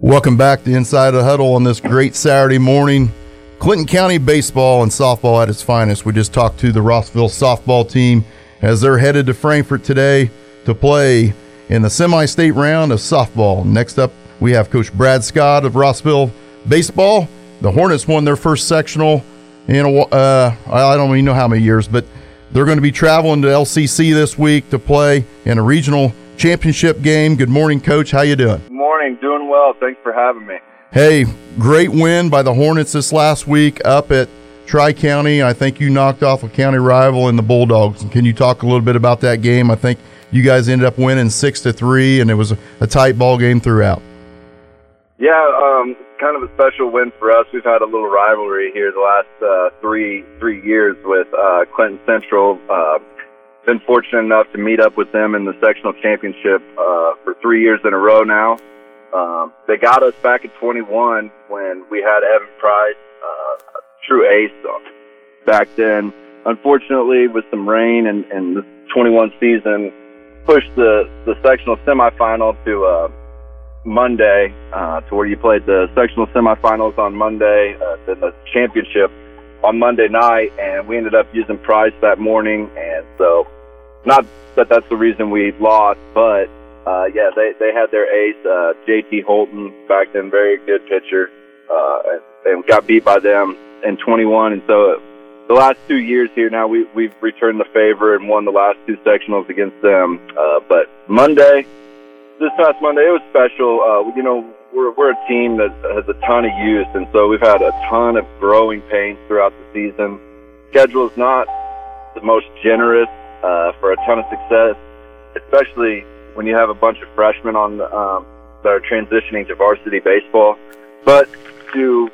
Welcome back to Inside the Huddle on this great Saturday morning. Clinton County baseball and softball at its finest. We just talked to the Rossville softball team as they're headed to Frankfort today to play in the semi-state round of softball. Next up, we have Coach Brad Scott of Rossville baseball. The Hornets won their first sectional in I don't even know how many years, but they're going to be traveling to LCC this week to play in a regional championship game. Good morning, Coach. How you doing? Good morning. Doing well. Thanks for having me. Hey, great win by the Hornets this last week up at Tri-County. I think you knocked off a county rival in the Bulldogs. Can you talk a little bit about that game? I think you guys ended up winning 6-3, and it was a tight ball game throughout. Yeah, kind of a special win for us. We've had a little rivalry here the last three years with Clinton Central. Been fortunate enough to meet up with them in the sectional championship for 3 years in a row now. They got us back in 21 when we had Evan Price, true ace back then. Unfortunately, with some rain and the 21 season, pushed the sectional semifinal to Monday, to where you played the sectional semifinals on Monday, then the championship on Monday night, and we ended up using Price that morning. And so, not that that's the reason we lost, but yeah, they had their ace, JT Holton, back then, very good pitcher, and got beat by them in 21. And so the last 2 years here now, we've returned the favor and won the last two sectionals against them. But this past Monday, it was special. We're a team that has a ton of youth, and so we've had a ton of growing pains throughout the season. Schedule is not the most generous for a ton of success, especially when you have a bunch of freshmen on that are transitioning to varsity baseball. But to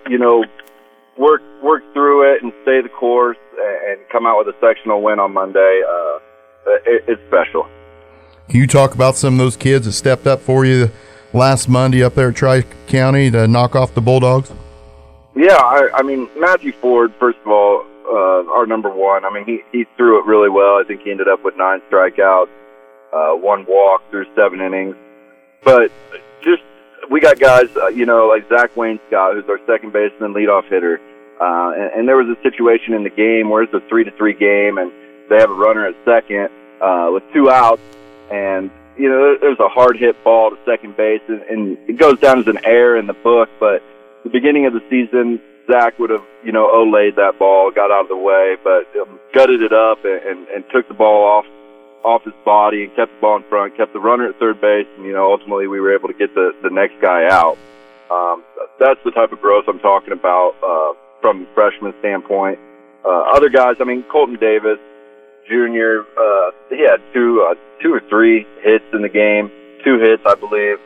work through it and stay the course and come out with a sectional win on Monday, it's special. Can you talk about some of those kids that stepped up for you last Monday up there at Tri-County to knock off the Bulldogs? Yeah, I mean, Matthew Ford, first of all, our number one. I mean, he threw it really well. I think he ended up with 9 strikeouts, 1 walk through 7 innings. But we got guys, like Zach Wayne Scott, who's our second baseman, leadoff hitter. And there was a situation in the game where it's a 3-3 game, and they have a runner at second with 2 outs. And, there's a hard hit ball to second base, and it goes down as an error in the book. But the beginning of the season, Zach would have, olayed that ball, got out of the way, but gutted it up and took the ball off his body and kept the ball in front, kept the runner at third base, and, ultimately we were able to get the next guy out. That's the type of growth I'm talking about from a freshman standpoint. Other guys, I mean, Colton Davis, Junior, he had 2 or 3 hits in the game, 2 hits, I believe.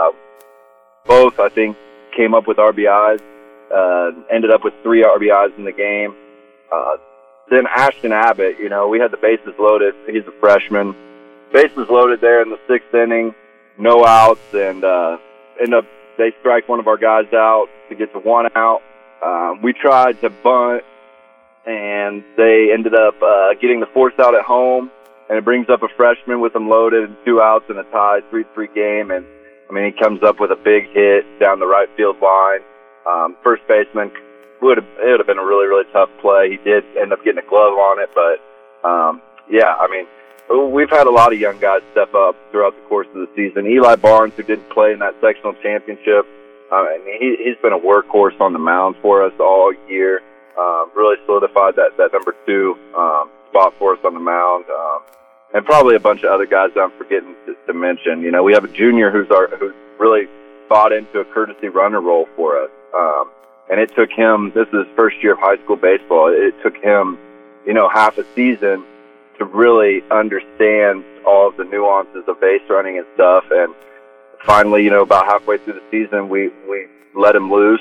Both, I think, came up with RBIs, ended up with 3 RBIs in the game. Then Ashton Abbott, we had the bases loaded. He's a freshman. Bases loaded there in the 6th inning, no outs, and they strike one of our guys out to get to 1 out. We tried to bunt, and they ended up getting the force out at home, and it brings up a freshman with them loaded and 2 outs in a tied 3-3 game. And, I mean, he comes up with a big hit down the right field line. First baseman, it would have been a really, really tough play. He did end up getting a glove on it, but, yeah, I mean, we've had a lot of young guys step up throughout the course of the season. Eli Barnes, who didn't play in that sectional championship, he's been a workhorse on the mound for us all year. Really solidified that number 2 spot for us on the mound, and probably a bunch of other guys that I'm forgetting to mention. We have a junior who's really bought into a courtesy runner role for us, and it took him. This is his first year of high school baseball. It took him, half a season to really understand all of the nuances of base running and stuff. And finally, about halfway through the season, we let him loose.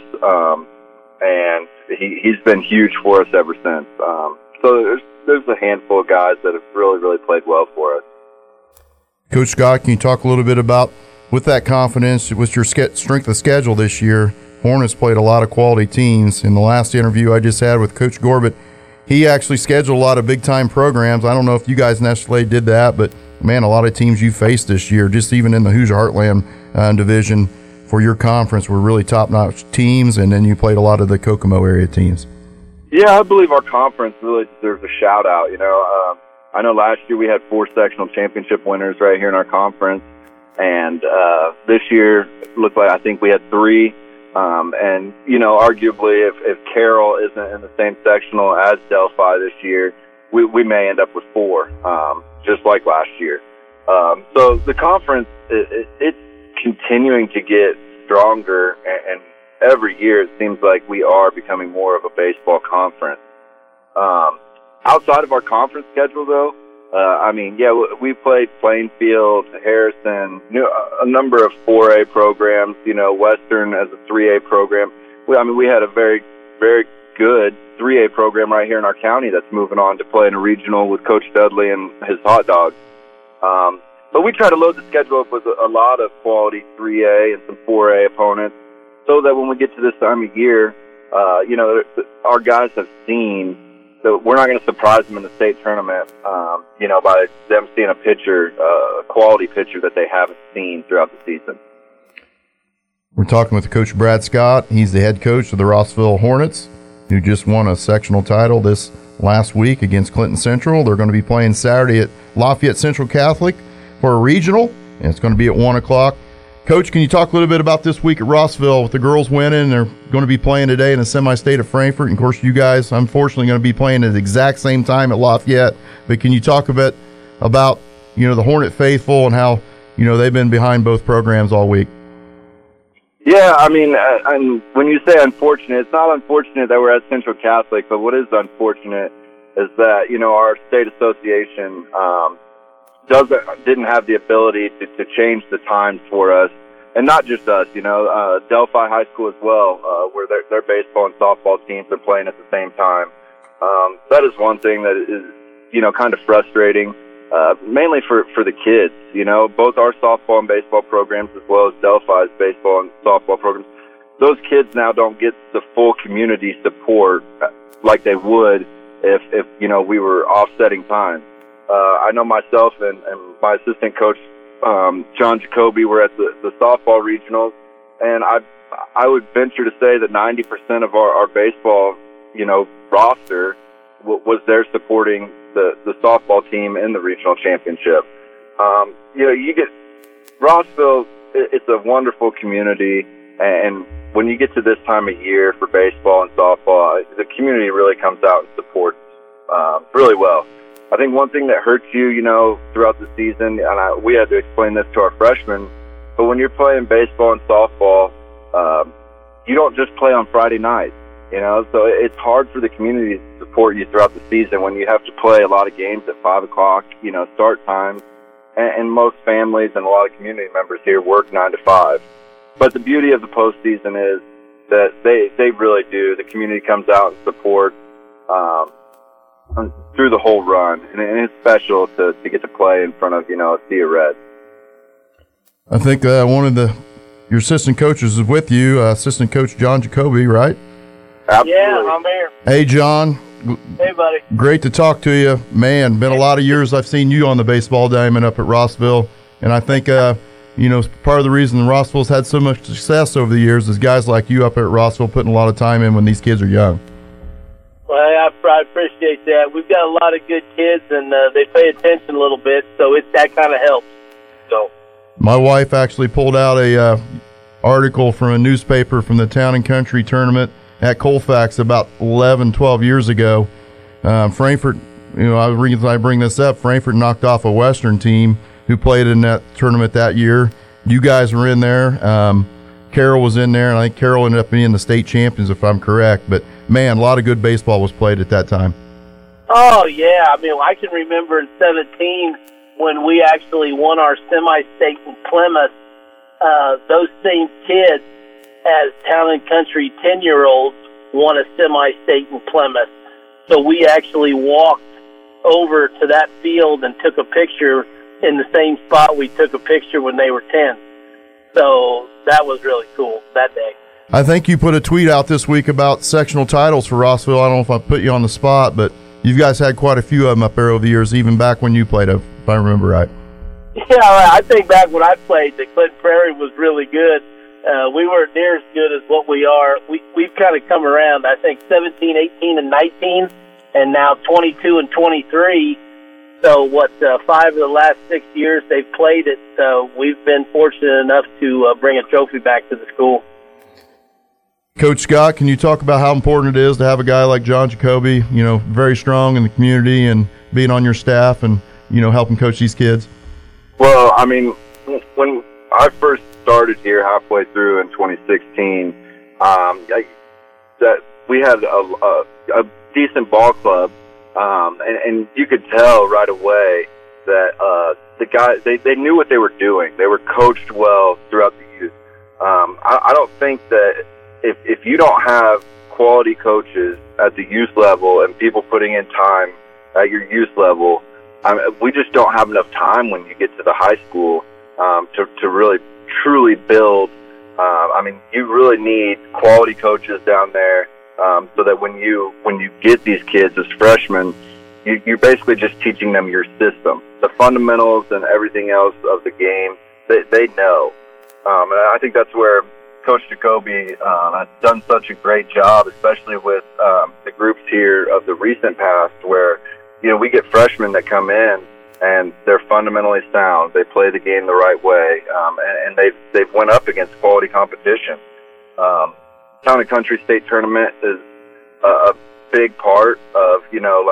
And he's been huge for us ever since. So there's a handful of guys that have really, really played well for us. Coach Scott, can you talk a little bit about, with that confidence, with your strength of schedule this year, Hornets played a lot of quality teams. In the last interview I just had with Coach Gorbett, he actually scheduled a lot of big-time programs. I don't know if you guys necessarily did that, but, man, a lot of teams you faced this year, just even in the Hoosier Heartland division, for your conference were really top-notch teams, and then you played a lot of the Kokomo area teams. Yeah, I believe our conference really deserves a shout-out. I know last year we had 4 sectional championship winners right here in our conference, and this year it looked like I think we had 3. And, arguably if Carroll isn't in the same sectional as Delphi this year, we may end up with 4, just like last year. So the conference, it's continuing to get stronger, and every year it seems like we are becoming more of a baseball conference. Outside of our conference schedule, though, we played Plainfield, Harrison, a number of 4A programs, Western as a 3A program. We had a very, very good 3A program right here in our county that's moving on to play in a regional with Coach Dudley and his hot dogs. But we try to load the schedule up with a lot of quality 3A and some 4A opponents so that when we get to this time of year, our guys have seen that we're not going to surprise them in the state tournament, by them seeing a quality pitcher that they haven't seen throughout the season. We're talking with Coach Brad Scott. He's the head coach of the Rossville Hornets, who just won a sectional title this last week against Clinton Central. They're going to be playing Saturday at Lafayette Central Catholic for a regional, and it's going to be at 1 o'clock. Coach, can you talk a little bit about this week at Rossville with the girls winning? They're going to be playing today in a semi-state at Frankfort. And, of course, you guys, unfortunately, going to be playing at the exact same time at Lafayette. But can you talk a bit about, the Hornet faithful and how, they've been behind both programs all week? Yeah, and when you say unfortunate, it's not unfortunate that we're at Central Catholic, but what is unfortunate is that, our state association didn't have the ability to change the times for us, and not just us. Delphi High School as well, where their baseball and softball teams are playing at the same time. That is one thing that is kind of frustrating, mainly for the kids. Both our softball and baseball programs, as well as Delphi's baseball and softball programs, those kids now don't get the full community support like they would if we were offsetting times. I know myself and my assistant coach, John Jacoby, were at the softball regionals, and I would venture to say that 90% of our baseball, roster was there supporting the softball team in the regional championship. You get Rossville, it's a wonderful community, and when you get to this time of year for baseball and softball, the community really comes out and supports really well. I think one thing that hurts you, throughout the season, and we had to explain this to our freshmen, but when you're playing baseball and softball, you don't just play on Friday nights, so it's hard for the community to support you throughout the season when you have to play a lot of games at 5 o'clock, start times, and most families and a lot of community members here work 9 to 5. But the beauty of the postseason is that they really do. The community comes out and supports through the whole run, and it's special to get to play in front of a sea of red. I think one of your assistant coaches is with you, assistant coach John Jacoby, right? Absolutely. Yeah, I'm here. Hey, John. Hey, buddy. Great to talk to you. Man, been a lot of years I've seen you on the baseball diamond up at Rossville, and I think part of the reason Rossville's had so much success over the years is guys like you up at Rossville putting a lot of time in when these kids are young. Well, I appreciate that. We've got a lot of good kids, and they pay attention a little bit, so that kind of helps. So, my wife actually pulled out a article from a newspaper from the Town and Country tournament at Colfax about 11, 12 years ago. Frankfort, I bring this up, Frankfort knocked off a Western team who played in that tournament that year. You guys were in there. Carroll was in there, and I think Carroll ended up being the state champions, if I'm correct. But, man, a lot of good baseball was played at that time. Oh, yeah. I can remember in 17 when we actually won our semi-state in Plymouth, those same kids as Town and Country 10-year-olds won a semi-state in Plymouth. So we actually walked over to that field and took a picture in the same spot we took a picture when they were 10. So that was really cool that day. I think you put a tweet out this week about sectional titles for Rossville. I don't know if I put you on the spot, but you guys had quite a few of them up there over the years, even back when you played, if I remember right. Yeah, I think back when I played, the Clinton Prairie was really good. We weren't near as good as what we are. We've kind of come around, I think, 17, 18, and 19, and now 22 and 23. So 5 of the last 6 years they've played it, so we've been fortunate enough to bring a trophy back to the school. Coach Scott, can you talk about how important it is to have a guy like John Jacoby, very strong in the community and being on your staff and, helping coach these kids? Well, I mean, when I first started here halfway through in 2016, that we had a decent ball club, and you could tell right away that the guys, they knew what they were doing. They were coached well throughout the youth. I don't think that if you don't have quality coaches at the youth level and people putting in time at your youth level, we just don't have enough time when you get to the high school to really truly build. You really need quality coaches down there so that when you get these kids as freshmen, you're basically just teaching them your system, the fundamentals and everything else of the game. They know, and I think that's where Coach Jacoby has done such a great job, especially with the groups here of the recent past, where we get freshmen that come in and they're fundamentally sound. They play the game the right way, and they've went up against quality competition. Town and Country State Tournament is a big part of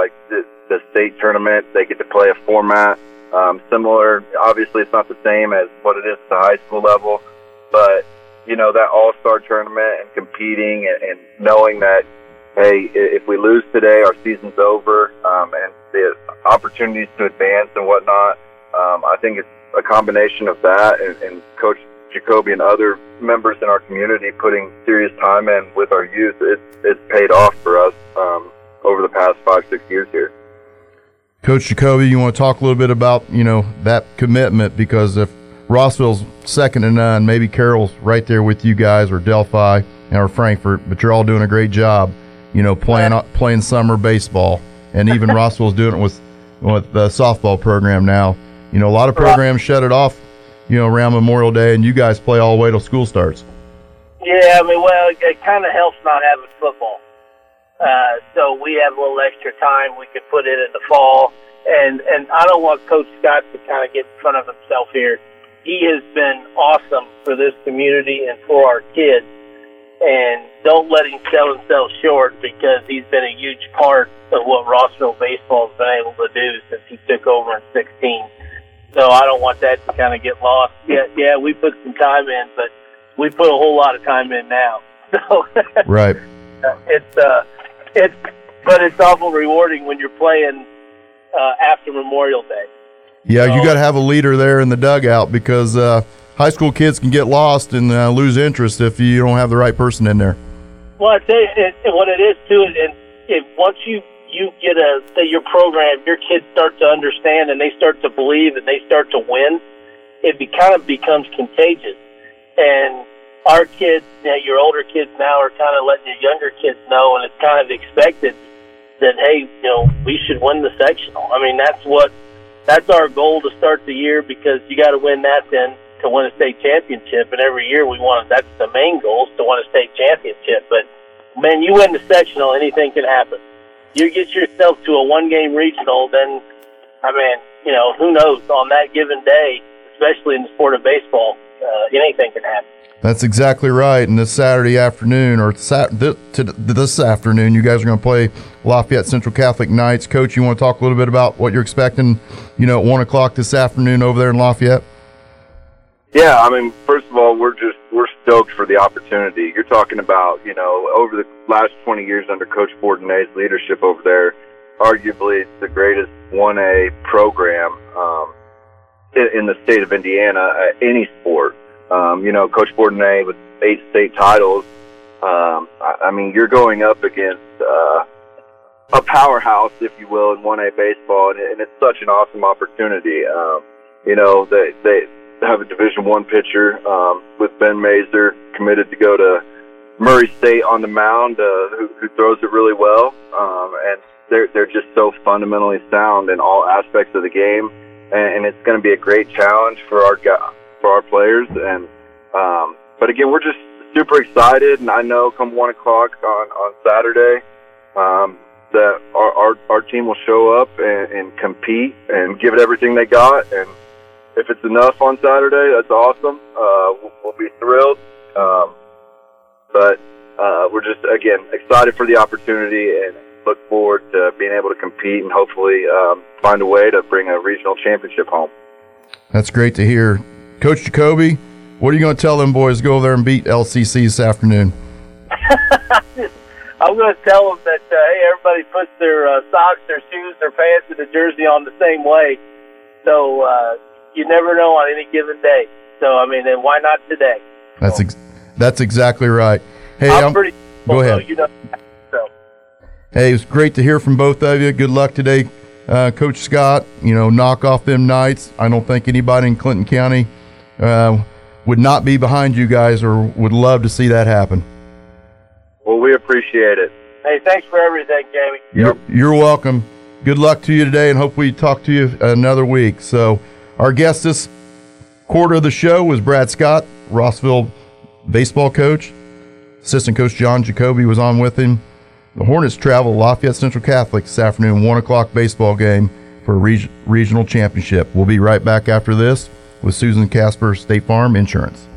the state tournament. They get to play a format similar. Obviously, it's not the same as what it is at the high school level, but that all-star tournament and competing and knowing that, hey, if we lose today, our season's over, and the opportunities to advance and whatnot. I think it's a combination of that and Coach Jacoby and other members in our community putting serious time in with our youth. It's paid off for us over the past 5-6 years here. Coach Jacoby, you want to talk a little bit about, that commitment, because if Rossville's second to none, maybe Carroll's right there with you guys, or Delphi or Frankfort, but you're all doing a great job, playing summer baseball, and even Rossville's doing it with the softball program now. A lot of programs shut it off, around Memorial Day, and you guys play all the way till school starts. Yeah, it kind of helps not having football. So we have a little extra time we could put in the fall, and I don't want Coach Scott to kind of get in front of himself here. He has been awesome for this community and for our kids, and don't let him sell himself short, because he's been a huge part of what Rossville baseball has been able to do since he took over in 16. So I don't want that to kind of get lost. Yeah, we put some time in, but we put a whole lot of time in now. So right, it's awful rewarding when you're playing after Memorial Day. Yeah, you got to have a leader there in the dugout, because high school kids can get lost and lose interest if you don't have the right person in there. Well, I tell you, what it is too, and if once you get your program, your kids start to understand and they start to believe and they start to win, it kind of becomes contagious. And our kids, your older kids now are kind of letting your younger kids know, and it's kind of expected that, hey, we should win the sectional. That's our goal to start the year, because you got to win that then to win a state championship. And every year that's the main goal, is to win a state championship. But man, you win the sectional, anything can happen. You get yourself to a one-game regional, then, who knows, on that given day, especially in the sport of baseball, anything can happen. That's exactly right. And this Saturday afternoon, or this afternoon, you guys are going to play Lafayette Central Catholic Knights. Coach, you want to talk a little bit about what you're expecting, at 1 o'clock this afternoon over there in Lafayette? Yeah, first of all, we're stoked for the opportunity. You're talking about, over the last 20 years under Coach Bourdonnais' leadership over there, arguably the greatest 1A program in the state of Indiana at any sport. Coach Bourdonnais with 8 state titles. You're going up against a powerhouse, if you will, in 1A baseball, and it's such an awesome opportunity. They have a Division I pitcher with Ben Mazer, committed to go to Murray State on the mound, who throws it really well, and they're just so fundamentally sound in all aspects of the game, and it's going to be a great challenge for our players. And But again, we're just super excited, and I know come 1 o'clock on Saturday that our team will show up and compete and give it everything they got. And if it's enough on Saturday, that's awesome. We'll be thrilled. But we're just, again, excited for the opportunity and look forward to being able to compete and hopefully find a way to bring a regional championship home. That's great to hear. Coach Jacoby, what are you going to tell them boys to go over there and beat LCC this afternoon? I'm going to tell them that, hey, everybody puts their socks, their shoes, their pants, and the jersey on the same way. So you never know on any given day. So, I mean, then why not today? That's exactly right. Hey, I'm pretty go ahead. You know, so. Hey, it's great to hear from both of you. Good luck today, Coach Scott. Knock off them Knights. I don't think anybody in Clinton County would not be behind you guys or would love to see that happen. Well, we appreciate it. Hey, thanks for everything, Jamie. You're welcome. Good luck to you today, and hope we talk to you another week. So our guest this quarter of the show was Brad Scott, Rossville baseball coach. Assistant Coach John Jacoby was on with him. The Hornets travel Lafayette Central Catholic this afternoon, 1 o'clock baseball game for a regional championship. We'll be right back after this with Susan Casper, State Farm Insurance.